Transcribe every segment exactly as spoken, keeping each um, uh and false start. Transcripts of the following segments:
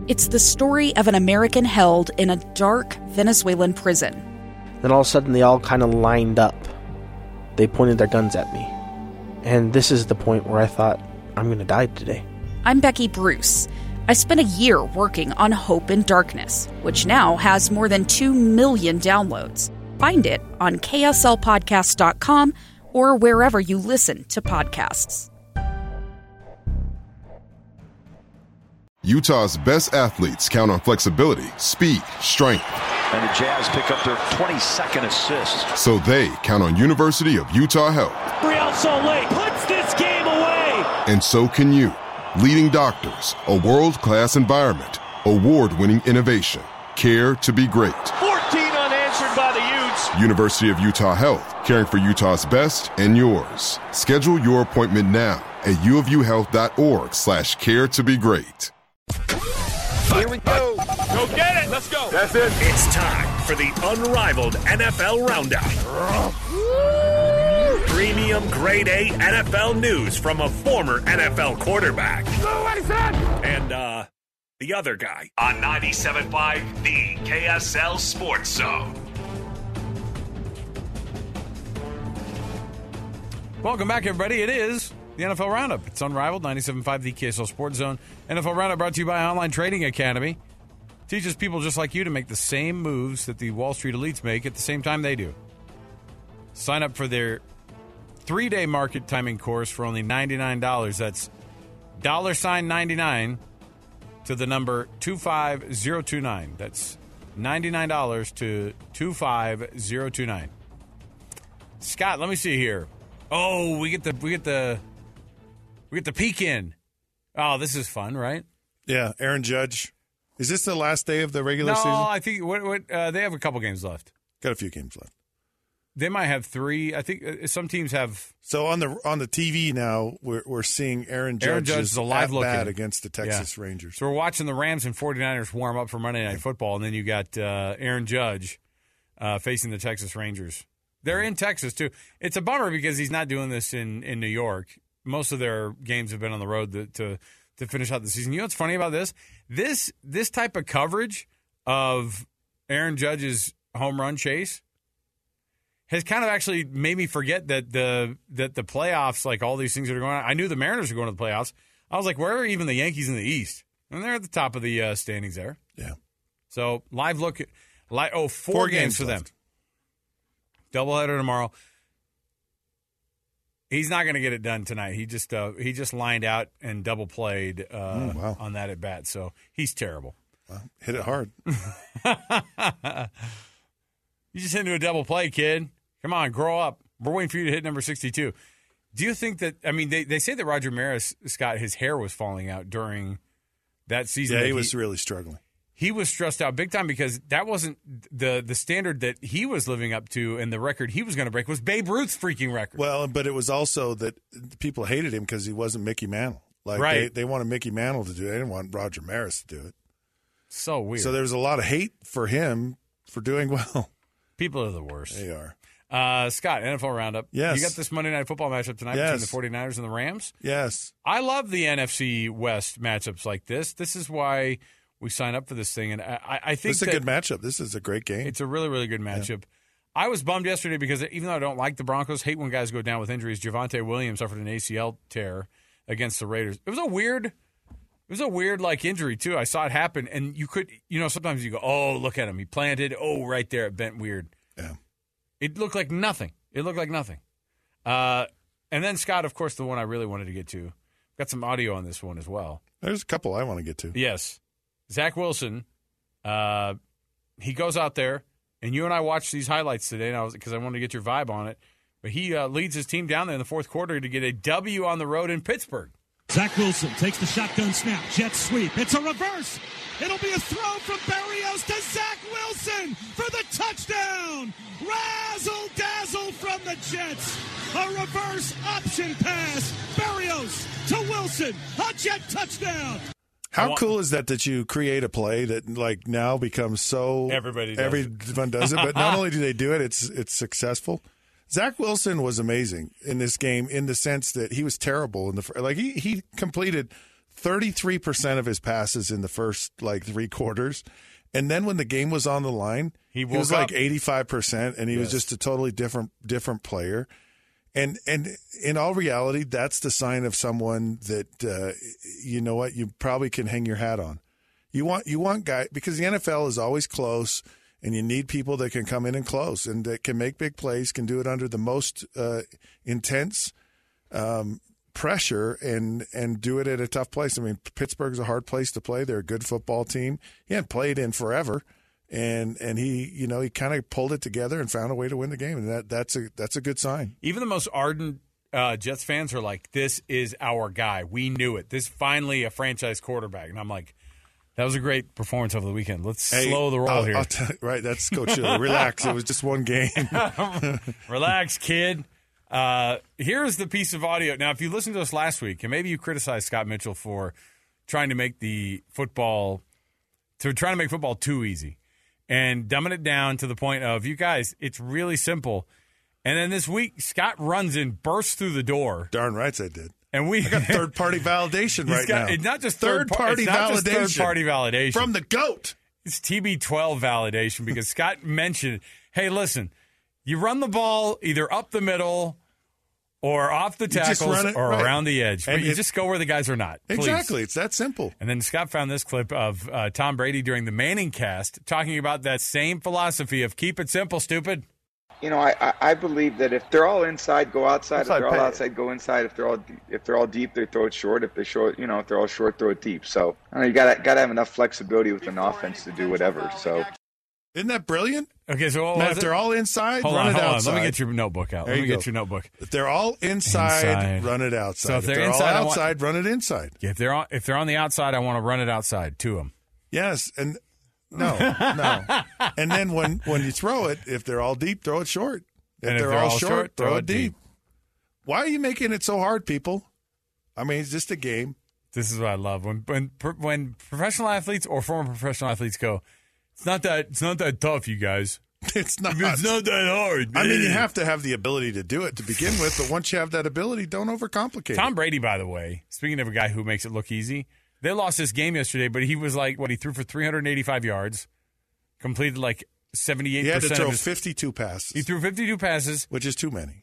It's the story of an American held in a dark Venezuelan prison. Then all of a sudden they all kind of lined up. They pointed their guns at me. And this is the point where I thought, I'm going to die today. I'm Becky Bruce. I spent a year working on Hope in Darkness, which now has more than two million downloads. Find it on K S L podcast dot com or wherever you listen to podcasts. Utah's best athletes count on flexibility, speed, strength. And the Jazz pick up their twenty-second assist. So they count on University of Utah Health. Real Salt Lake puts this game away. And so can you. Leading doctors, a world-class environment, award-winning innovation, care to be great. fourteen unanswered by the Utes. University of Utah Health, caring for Utah's best and yours. Schedule your appointment now at uofuhealth.org slash care to be great. Here we go. Go get it. Let's go. That's it. It's time for the unrivaled N F L Roundup. Premium grade A N F L news from a former N F L quarterback. What is that? And, uh, the other guy. On ninety-seven point five, the K S L Sports Zone. Welcome back, everybody. It is the N F L Roundup. It's unrivaled, ninety-seven point five, the K S L Sports Zone. N F L Roundup brought to you by Online Trading Academy. Teaches people just like you to make the same moves that the Wall Street elites make at the same time they do. Sign up for their three-day market timing course for only ninety-nine dollars. That's dollar sign ninety-nine to the number two five zero two nine. That's ninety-nine dollars to two five zero two nine. Scott, let me see here. Oh, we get the we get the we get the peek in. Oh, this is fun, right? Yeah, Aaron Judge. Is this the last day of the regular no, season? No, I think what, what uh, they have a couple games left. Got a few games left. They might have three. I think uh, some teams have. So on the on the T V now, we're we're seeing Aaron Judge's Aaron Judge is a live look at against the Texas yeah. Rangers. So we're watching the Rams and 49ers warm up for Monday Night Football, and then you got uh, Aaron Judge uh, facing the Texas Rangers. They're in Texas, too. It's a bummer because he's not doing this in, in New York. Most of their games have been on the road to, to to finish out the season. You know what's funny about this? This this type of coverage of Aaron Judge's home run chase has kind of actually made me forget that the that the playoffs, like all these things that are going on. I knew the Mariners were going to the playoffs. I was like, where are even the Yankees in the East? And they're at the top of the uh, standings there. Yeah. So live look. Live, oh, four, four games, games for left. them. Doubleheader tomorrow. He's not going to get it done tonight. He just uh, he just lined out and double played uh, mm, wow. on that at bat. So he's terrible. Well, hit it hard. You just hit into a double play, kid. Come on, grow up. We're waiting for you to hit number sixty-two. Do you think that? I mean, they, they say that Roger Maris, Scott, his hair was falling out during that season. Yeah, that he was really struggling. He was stressed out big time because that wasn't the the standard that he was living up to, and the record he was going to break was Babe Ruth's freaking record. Well, but it was also that people hated him because he wasn't Mickey Mantle. Like right. they, they wanted Mickey Mantle to do it. They didn't want Roger Maris to do it. So weird. So there was a lot of hate for him for doing well. People are the worst. They are. Uh, Scott, N F L Roundup. Yes. You got this Monday Night Football matchup tonight yes. between the 49ers and the Rams? Yes. I love the N F C West matchups like this. This is why we sign up for this thing. And I, I think this is a good matchup. This is a great game. It's a really, really good matchup. Yeah. I was bummed yesterday because even though I don't like the Broncos, hate when guys go down with injuries, Javonte Williams suffered an A C L tear against the Raiders. It was a weird, it was a weird like injury too. I saw it happen, and you could, you know, sometimes you go, oh, look at him, he planted. Oh, right there, it bent weird. Yeah, it looked like nothing. It looked like nothing. Uh, and then Scott, of course, the one I really wanted to get to. Got some audio on this one as well. There's a couple I want to get to. Yes, Zach Wilson. Uh, he goes out there. And you and I watched these highlights today, and I was because I wanted to get your vibe on it. But he uh, leads his team down there in the fourth quarter to get a W on the road in Pittsburgh. Zach Wilson takes the shotgun snap, jet sweep. It's a reverse. It'll be a throw from Berrios to Zach Wilson for the touchdown. Razzle dazzle from the Jets. A reverse option pass. Berrios to Wilson. A Jet touchdown. How cool is that that you create a play that like now becomes so everybody does everyone it. does it, but not only do they do it, it's it's successful. Zach Wilson was amazing in this game in the sense that he was terrible in the like he he completed thirty-three percent of his passes in the first like three quarters. And then when the game was on the line, he, he was up. like eighty-five percent, and he yes. was just a totally different different player. And and in all reality, that's the sign of someone that, uh, you know what, you probably can hang your hat on. You want you want guys, because the N F L is always close, and you need people that can come in and close and that can make big plays, can do it under the most uh, intense um, pressure, and and do it at a tough place. I mean, Pittsburgh's a hard place to play. They're a good football team. He hadn't played in forever, and and he you know he kind of pulled it together and found a way to win the game, and that that's a that's a good sign. Even the most ardent uh, Jets fans are like, "This is our guy. We knew it. This is finally a franchise quarterback," and I'm like. That was a great performance over the weekend. Let's hey, slow the roll I'll, here. I'll t- right, that's Coach Shiller. Relax. It was just one game. Relax, kid. Uh, here's the piece of audio. Now, if you listened to us last week, and maybe you criticized Scott Mitchell for trying to make the football to trying to make football too easy and dumbing it down to the point of, you guys, it's really simple. And then this week, Scott runs in, bursts through the door. Darn right I did. And we I got third-party validation right got, now. It's not just third-party third par- validation. Third-party validation. From the GOAT. It's T B twelve validation because Scott mentioned, hey, listen, you run the ball either up the middle or off the tackles it, or right. around the edge. But and you it, just go where the guys are not. Please. Exactly. It's that simple. And then Scott found this clip of uh, Tom Brady during the Manning cast talking about that same philosophy of keep it simple, stupid. You know, I, I believe that if they're all inside, go outside. Inside if they're all pay. outside, go inside. If they're all if they're all deep, they throw it short. If they're short, you know, if they're all short, throw it deep. So I don't know, you got got to have enough flexibility with an offense to do whatever. So isn't that brilliant? Okay, so what now, was if it? they're all inside, hold run on, it hold outside. On. Let me get your notebook out. There Let me you get go. your notebook. If they're all inside, inside. run it outside. So if, if they're, they're inside, all outside, want, run it inside. Yeah, if they're on, if they're on the outside, I want to run it outside to them. Yes, and no, no. And then when when you throw it, if they're all deep, throw it short. If, and they're, if they're all, all short, short, throw it deep. deep. Why are you making it so hard, people? I mean, it's just a game. This is what I love when when when professional athletes or former professional athletes go, it's not that it's not that tough, you guys. It's not. It's not that hard. I mean, you have to have the ability to do it to begin with, but once you have that ability, don't overcomplicate Tom it. Brady, by the way, speaking of a guy who makes it look easy, they lost this game yesterday, but he was like, what, he threw for three hundred eighty-five yards, completed like seventy-eight percent. He had to throw of his, fifty-two passes. He threw fifty-two passes. Which is too many.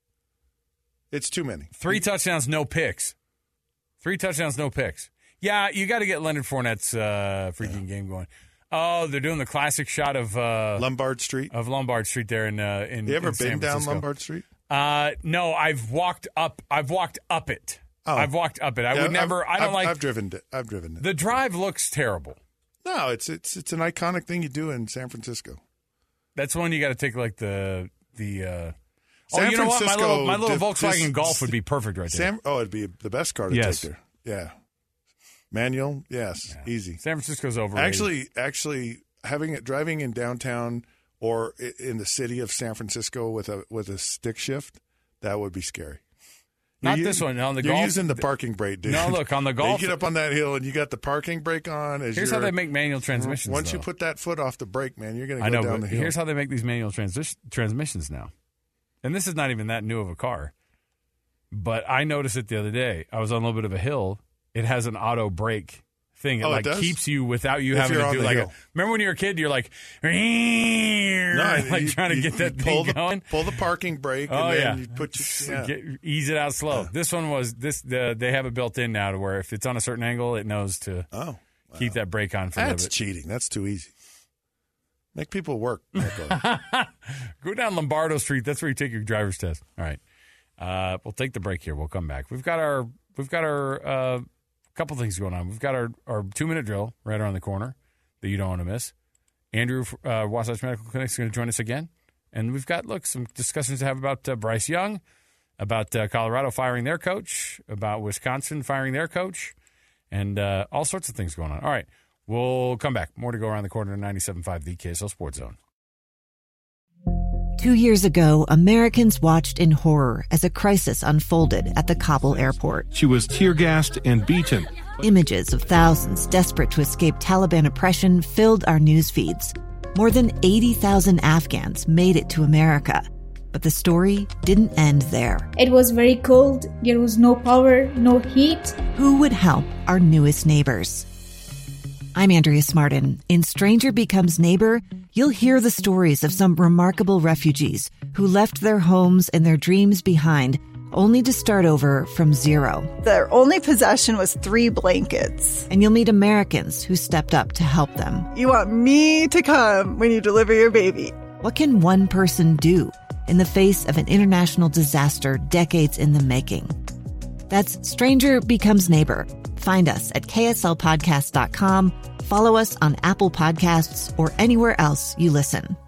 It's too many. Three touchdowns, no picks. Three touchdowns, no picks. Yeah, you got to get Leonard Fournette's uh, freaking yeah. game going. Oh, they're doing the classic shot of uh, Lombard Street. Of Lombard Street there in uh, in. You ever in been San down Francisco. Lombard Street? Uh, no, I've walked up. I've walked up it. Oh. I've walked up it. I yeah, would never. I've, I don't I've, like. I've driven it. I've driven it. The drive looks terrible. No, it's it's it's an iconic thing you do in San Francisco. That's one you got to take like the the. Uh, San oh, you know what? My little, my little did, Volkswagen this, Golf would be perfect right there. San, oh, it'd be the best car to yes. take there. Yeah, manual. Yes, yeah. easy. San Francisco's overrated. Actually, actually, having it driving in downtown or in the city of San Francisco with a with a stick shift, that would be scary. Not you're, this one. On the you're golf, using the parking brake, dude. No, look, on the golf. You get up on that hill and you got the parking brake on. As here's how they make manual transmissions. Once though. you put that foot off the brake, man, you're going to go I know, down but the hill. Here's how they make these manual transi- transmissions now. And this is not even that new of a car. But I noticed it the other day. I was on a little bit of a hill. It has an auto brake thing. It oh, like it keeps you without you if having to do like hill. a, remember when you were a kid, you're like, no, like you, trying to you, get that you thing pull the, going. Pull the parking brake oh, and then yeah. you put your, yeah. Get, ease it out slow. This one was this the they have it built in now to where if it's on a certain angle, it knows to oh, wow. keep that brake on for That's a little bit. cheating. That's too easy. Make people work. Go down Lombardo Street. That's where you take your driver's test. All right. Uh, we'll take the break here. We'll come back. We've got our we've got our uh, couple things going on. We've got our, our two minute drill right around the corner that you don't want to miss. Andrew, uh, Wasatch Medical Clinic, is going to join us again, and we've got look some discussions to have about uh, Bryce Young, about uh, Colorado firing their coach, about Wisconsin firing their coach, and uh, all sorts of things going on. All right, we'll come back. More to go around the corner. ninety-seven point five The K S L Sports Zone. Two years ago, Americans watched in horror as a crisis unfolded at the Kabul airport. She was tear-gassed and beaten. Images of thousands desperate to escape Taliban oppression filled our news feeds. More than eighty thousand Afghans made it to America. But the story didn't end there. It was very cold. There was no power, no heat. Who would help our newest neighbors? I'm Andrea Smartin. In Stranger Becomes Neighbor, you'll hear the stories of some remarkable refugees who left their homes and their dreams behind, only to start over from zero. Their only possession was three blankets. And you'll meet Americans who stepped up to help them. You want me to come when you deliver your baby. What can one person do in the face of an international disaster decades in the making? That's Stranger Becomes Neighbor. Find us at K S L podcast dot com. Follow us on Apple Podcasts or anywhere else you listen.